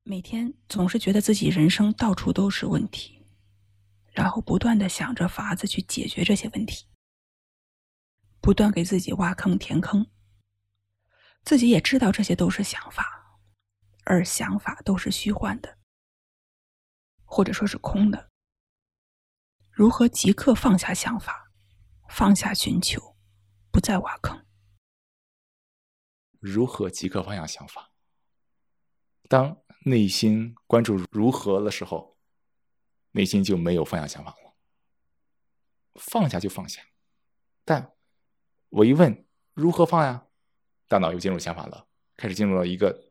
每天总是觉得自己人生到处都是问题，然后不断地想着法子去解决这些问题，不断给自己挖坑填坑。自己也知道这些都是想法，而想法都是虚幻的，或者说是空的。如何即刻放下想法，放下寻求，不再挖坑？ 如何即刻放下想法？当内心关注如何的时候，内心就没有放下想法了。放下就放下，但我一问如何放呀，大脑又进入想法了，开始进入了一个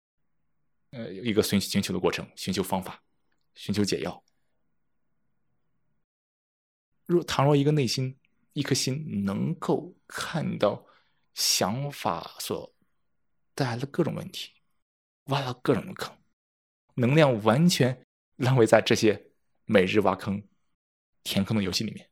寻求的过程，寻求方法，寻求解药。倘若一颗心能够看到想法所带来的各种问题，挖了各种的坑，能量完全浪费在这些每日挖坑填坑的游戏里面。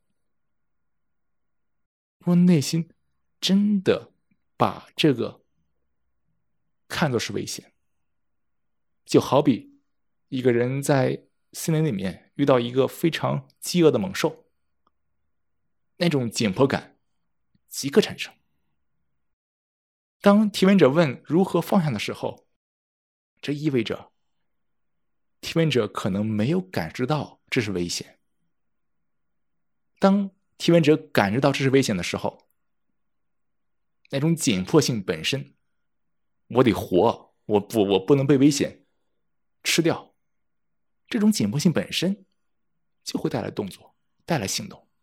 若内心真的把这个看作是危险，就好比一个人在森林里面遇到一个非常饥饿的猛兽，那种紧迫感即刻产生。当提问者问如何放下的时候，这意味着提问者可能没有感知到这是危险。当提问者感知到这是危险的时候，那种紧迫性本身，我得活，我不能被危险吃掉，这种紧迫性本身就会带来动作，带来行动。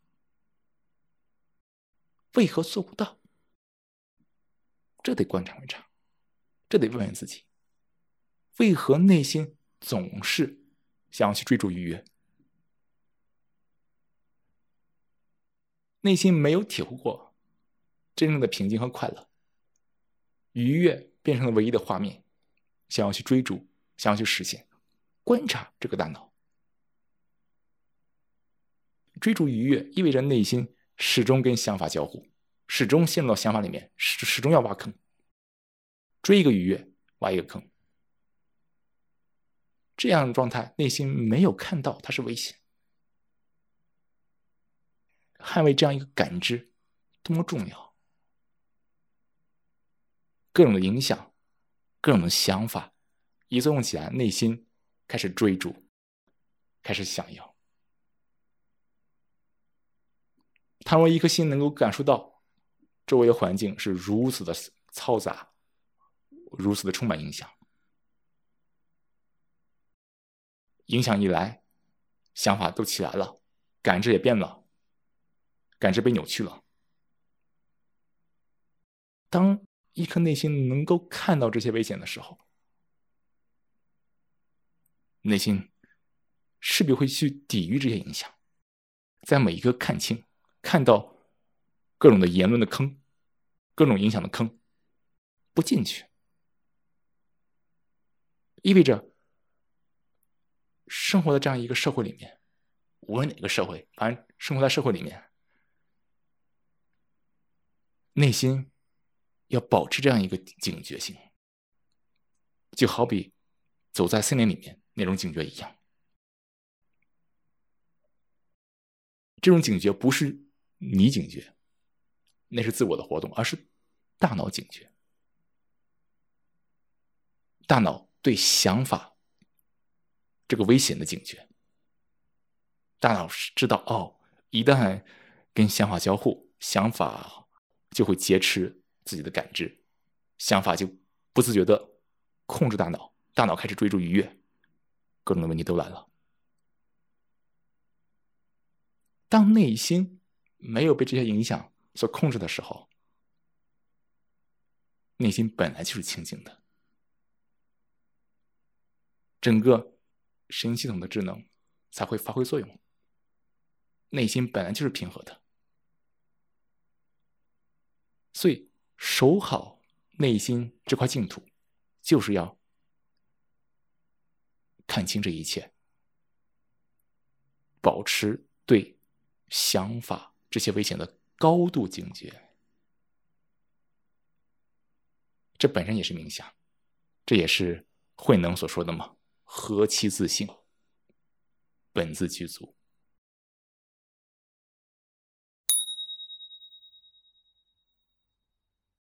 为何做不到？这得观察观察，这得问问自己，为何内心总是想要去追逐愉悦？内心没有体会过真正的平静和快乐，愉悦变成了唯一的画面，想要去追逐，想要去实现。观察这个大脑，追逐愉悦意味着内心始终跟想法交互，始终陷入到想法里面，始终要挖坑，追一个愉悦，挖一个坑。这样的状态，内心没有看到它是危险。捍卫这样一个感知多么重要！各种的影响，各种的想法一作用起来，内心开始追逐，开始想要。倘若一颗心能够感受到周围的环境是如此的嘈杂，如此的充满影响，影响一来，想法都起来了，感知也变了，感知被扭曲了。当一颗内心能够看到这些危险的时候，内心势必会去抵御这些影响，在每一个看到各种的言论的坑，各种影响的坑，不进去，意味着生活在这样一个社会里面，无论哪个社会，反正生活在社会里面，内心要保持这样一个警觉性，就好比走在森林里面那种警觉一样。这种警觉不是你警觉，那是自我的活动，而是大脑警觉。大脑对想法这个危险的警觉，大脑知道一旦跟想法交互，想法就会劫持自己的感知，想法就不自觉的控制大脑，大脑开始追逐愉悦，各种的问题都来了。当内心没有被这些影响所控制的时候，内心本来就是清净的，整个神系统的智能才会发挥作用。内心本来就是平和的，所以守好内心这块净土，就是要看清这一切，保持对想法这些危险的高度警觉。这本身也是冥想，这也是慧能所说的嘛， 何其自信，本自具足。